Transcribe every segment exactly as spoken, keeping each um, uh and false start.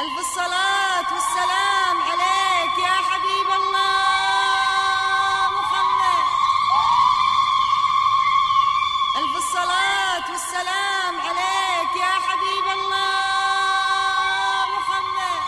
ألف الصلاة والسلام عليك يا حبيب الله محمد. ألف الصلاة والسلام عليك يا حبيب الله محمد.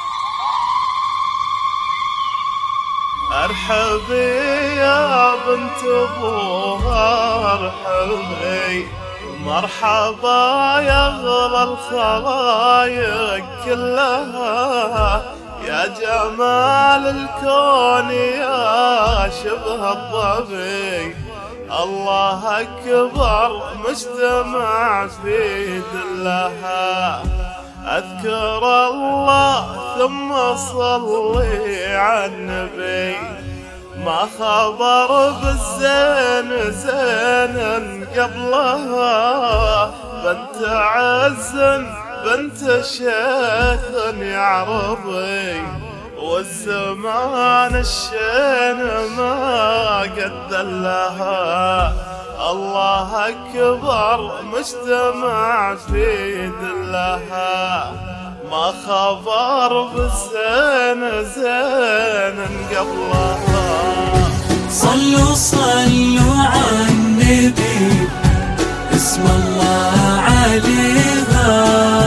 ارحبي يا بنت ابوها ارحبي، مرحبا يا غلا الخلايق كلها، يا جمال الكون يا شبه الضبي، الله أكبر مجتمع في دلها. أذكر الله ثم صلي على النبي، ما خبر بالزين زينا قبلها، بنت عز بنت شيخ يعرضي، والزمان الشين ما قد لها. الله أكبر مجتمع في دلها، ما خبر بالزين زين قبلها. صلوا صلوا على النبي، اسم الله عليها،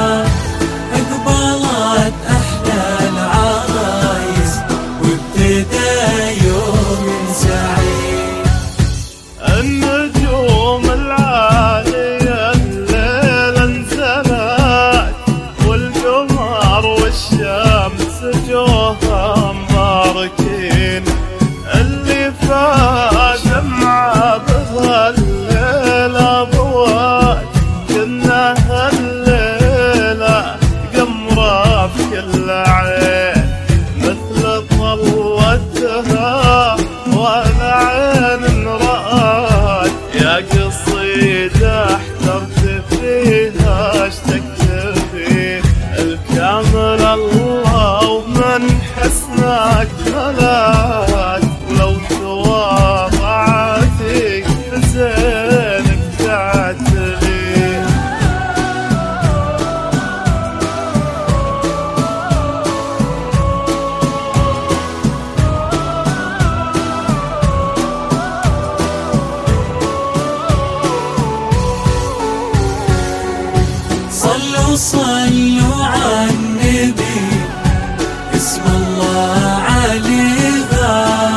اقبلت احلى العرايس وابتدى يوم سعيد. النجوم العالية الليلة انزلت، والقمر والشمس جوها مباركين، اللي فاز مع بها الليلة ضوات، كنا هالليلة قمرة في كل عين، مثل طلتها ولا عين رأت، يا قصيدة احترت فيها اشتقت فيه، الكامل الله ومن حسنك ملاك، ولو تواضعتي بزينك تعتلي. صلوا صلوا على النبي، اسم الله عليها،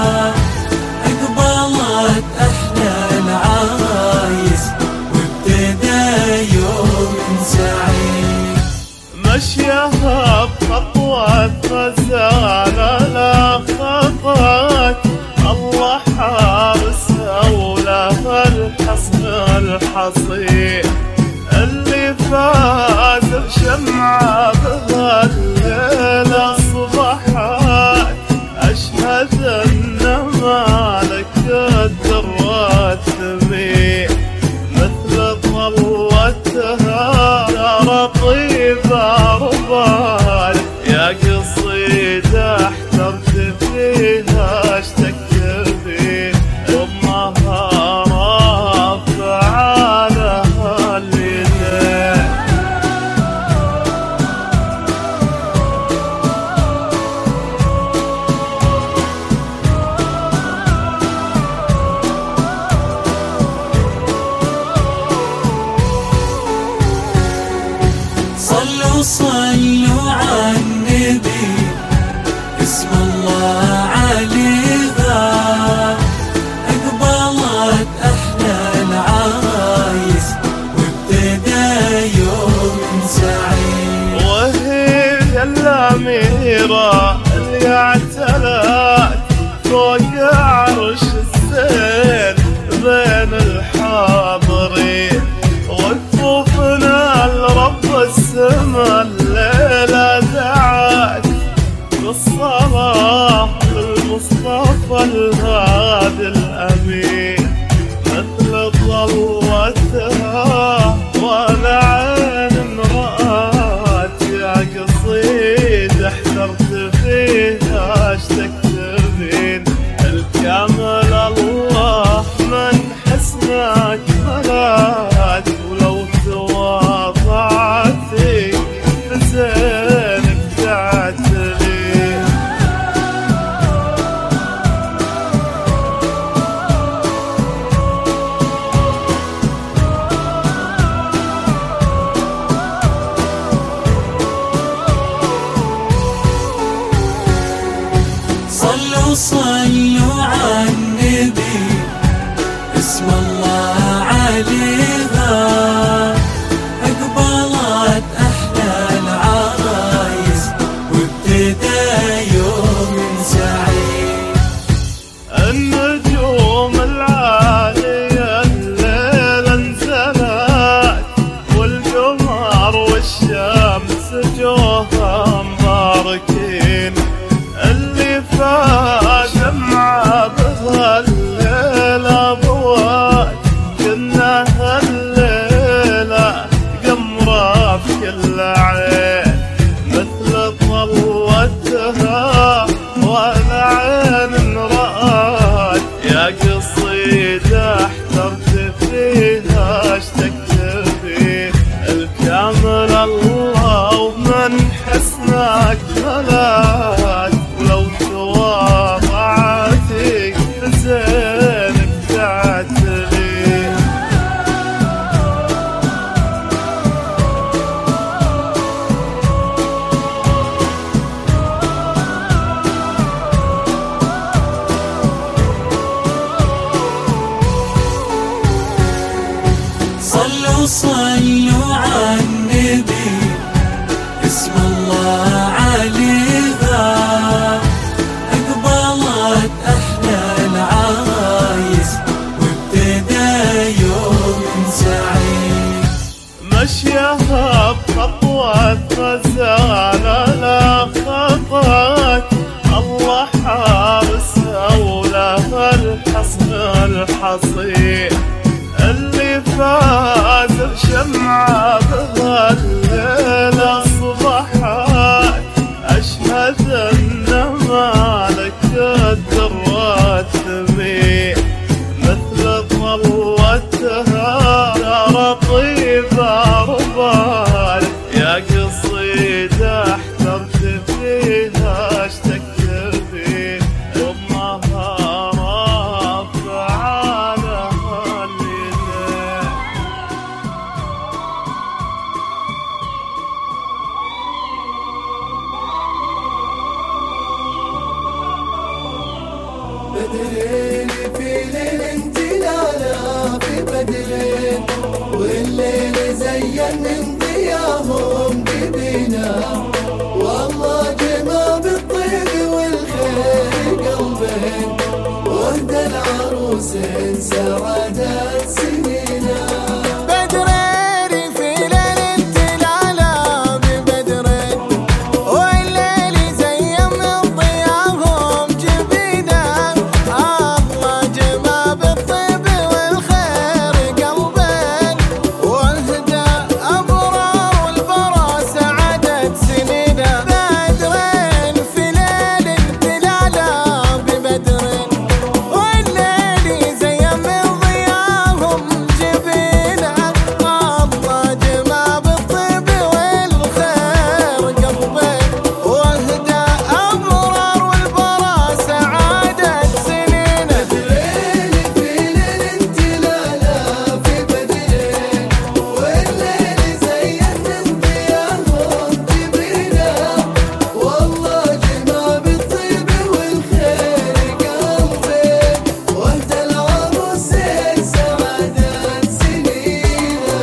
اقبلت احلى العرايس وابتدى يوم سعيد. مشيها بخطوة غزالة لا خطت، الله حارسها ولها الحصن الحصين، اللي فاز بشمعة بها الليلة صبحت، أشهد أن مالك الدرات ثمين، مثل طلتها ترى طيبة ربال، يا قصيدة احترت فيها اشتقت فيه، أمها رافعة لها اليدين. صلوا صلوا على النبي، اسم الله عليها، اقبلت احلى العرايس وابتدى يوم سعيد. وهي الأميرة اللي اعتلت فوق عرش الزين بين الحاضرين، وكفوفنا لرب السما الليلة صلوا على النبي اسم الله عليها أقبلت أحلى العرايس وابتدى يوم سعيد. مشيها بخطوة غزالة لا خطت الله حارسها ولها الحصن الحصين اللي فاز بشمعة بها الليل أصبحت أشهد أن مالك الدر الثمين مثل ضوتها يا طيبة ربال يا قصيدة احترت فيها اشتقت فيه ضمها رافع على اليدين. بدرين في ليل انتلالا في بدرين والليل زين من ضياهم جبينا والله جمع بالطيب والخير قلبين وهدى العروسين سعادة سنينا. بدرين في ليل انتلالا ببدرين والليل زين من ضياهم جبينا الله جمع بالطيب والخير قلبين وهدى أبرار والبرا سعادة سنينا. بدرين في ليل انتلالا ببدرين والليل زين من ضياهم جبينا الله جمع بالطيب والخير قلبين وهدى أبرار والبرا سعادة سنينا. بدرين في ليل انتلالا في بدرين والليل زين من ضياهم جبينا والله جمع بالطيب والخير قلبين وهدى العروسين سعادة سنينا.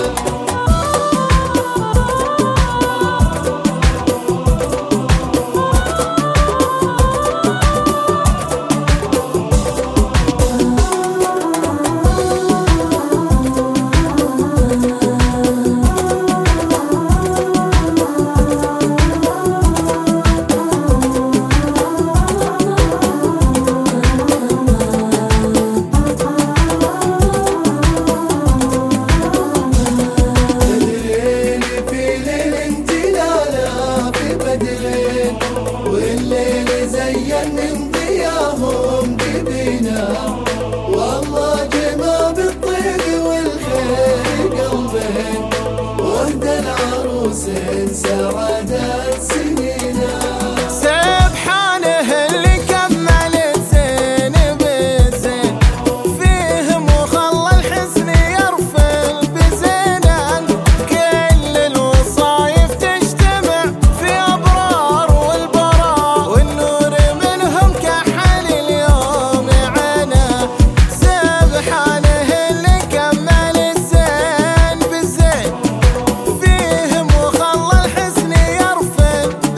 بدرين في ليل انتلالا في بدرين والليل زين من ضياهم جبينا والله جمع بالطيب والخير قلبين وهدى العروسين سعادة سنينا. سبحانه اللي كمل الزين بالزين فيه مخلى الحزن يرفل بزينان كل الوصايف تجتمع في أبرار والبراء والنور منهم كحل اليوم عنا. سبحانه اللي كمل الزين بالزين فيه مخلى الحزن يرفل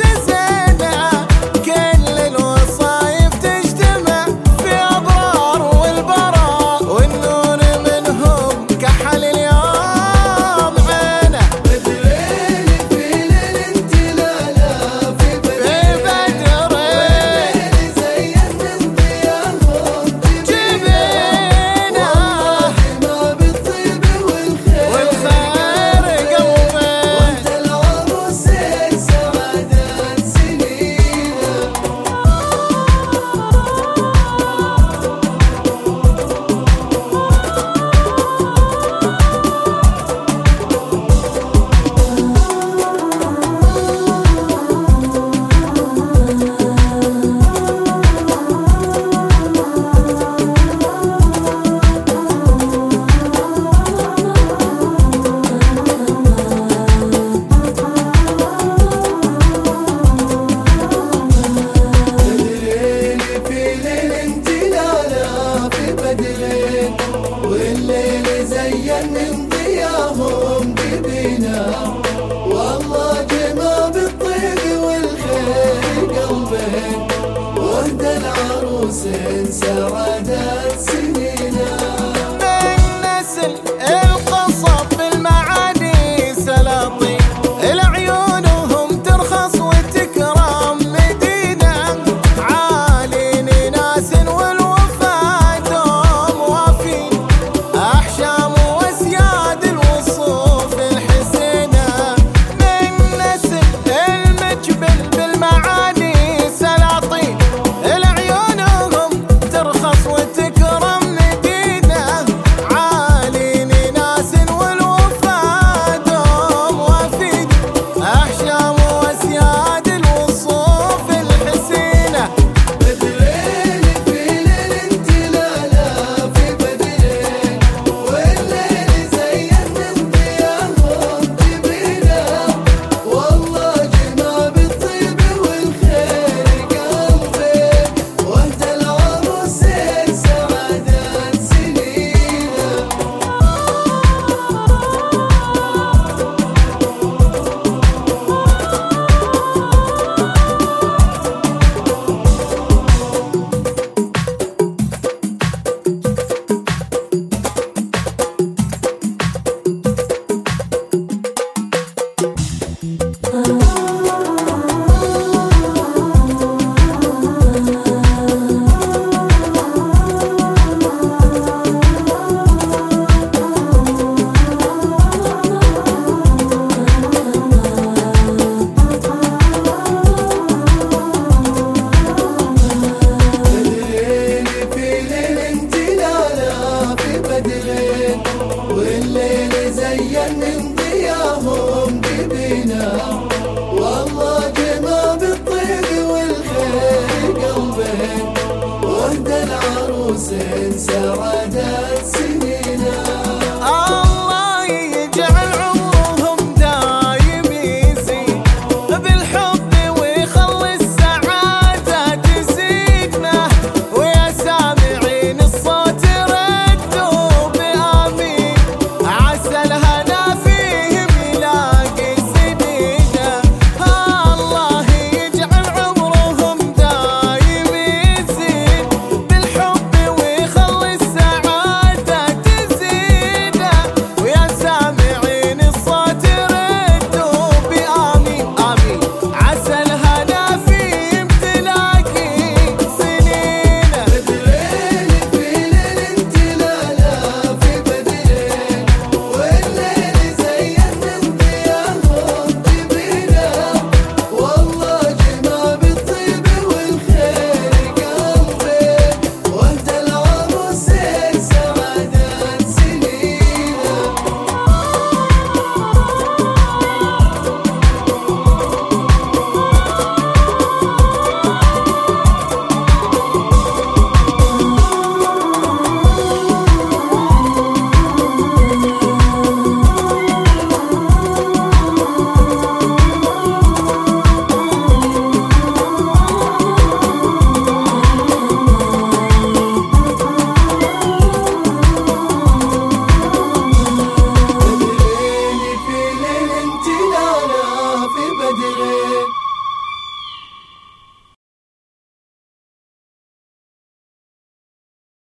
سعادة